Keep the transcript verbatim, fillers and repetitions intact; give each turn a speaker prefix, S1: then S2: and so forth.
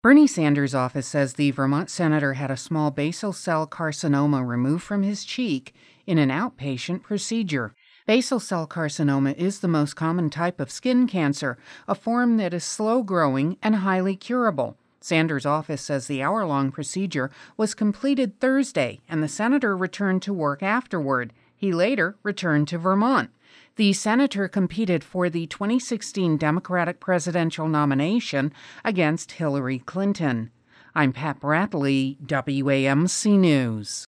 S1: Bernie Sanders' office says the Vermont senator had a small basal cell carcinoma removed from his cheek in an outpatient procedure. Basal cell carcinoma is the most common type of skin cancer, a form that is slow-growing and highly curable. Sanders' office says the hour-long procedure was completed Thursday, and the senator returned to work afterward. He later returned to Vermont. The senator competed for the twenty sixteen Democratic presidential nomination against Hillary Clinton. I'm Pat Bradley, W A M C News.